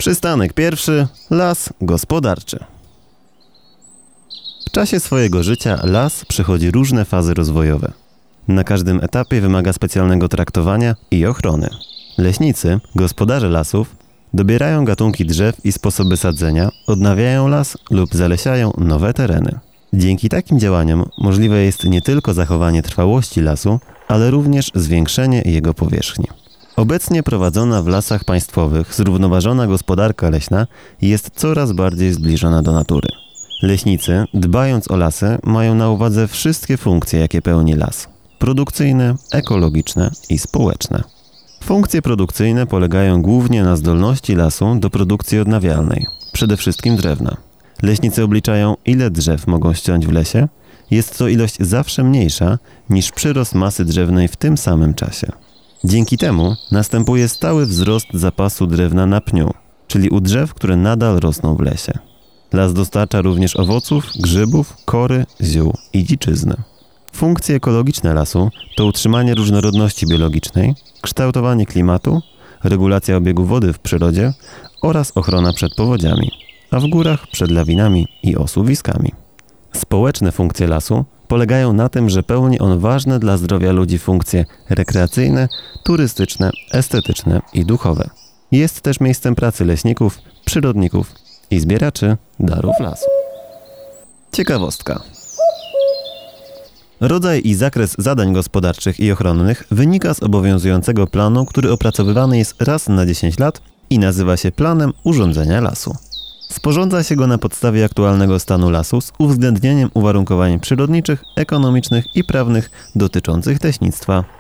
Przystanek pierwszy. Las gospodarczy. W czasie swojego życia las przechodzi różne fazy rozwojowe. Na każdym etapie wymaga specjalnego traktowania i ochrony. Leśnicy, gospodarze lasów, dobierają gatunki drzew i sposoby sadzenia, odnawiają las lub zalesiają nowe tereny. Dzięki takim działaniom możliwe jest nie tylko zachowanie trwałości lasu, ale również zwiększenie jego powierzchni. Obecnie prowadzona w lasach państwowych zrównoważona gospodarka leśna jest coraz bardziej zbliżona do natury. Leśnicy, dbając o lasy, mają na uwadze wszystkie funkcje, jakie pełni las: produkcyjne, ekologiczne i społeczne. Funkcje produkcyjne polegają głównie na zdolności lasu do produkcji odnawialnej, przede wszystkim drewna. Leśnicy obliczają, ile drzew mogą ściąć w lesie. Jest to ilość zawsze mniejsza niż przyrost masy drzewnej w tym samym czasie. Dzięki temu następuje stały wzrost zapasu drewna na pniu, czyli u drzew, które nadal rosną w lesie. Las dostarcza również owoców, grzybów, kory, ziół i dziczyzny. Funkcje ekologiczne lasu to utrzymanie różnorodności biologicznej, kształtowanie klimatu, regulacja obiegu wody w przyrodzie oraz ochrona przed powodziami, a w górach przed lawinami i osuwiskami. Społeczne funkcje lasu polegają na tym, że pełni on ważne dla zdrowia ludzi funkcje rekreacyjne, turystyczne, estetyczne i duchowe. Jest też miejscem pracy leśników, przyrodników i zbieraczy darów lasu. Ciekawostka. Rodzaj i zakres zadań gospodarczych i ochronnych wynika z obowiązującego planu, który opracowywany jest raz na 10 lat i nazywa się Planem Urządzenia Lasu. Sporządza się go na podstawie aktualnego stanu lasu z uwzględnieniem uwarunkowań przyrodniczych, ekonomicznych i prawnych dotyczących leśnictwa.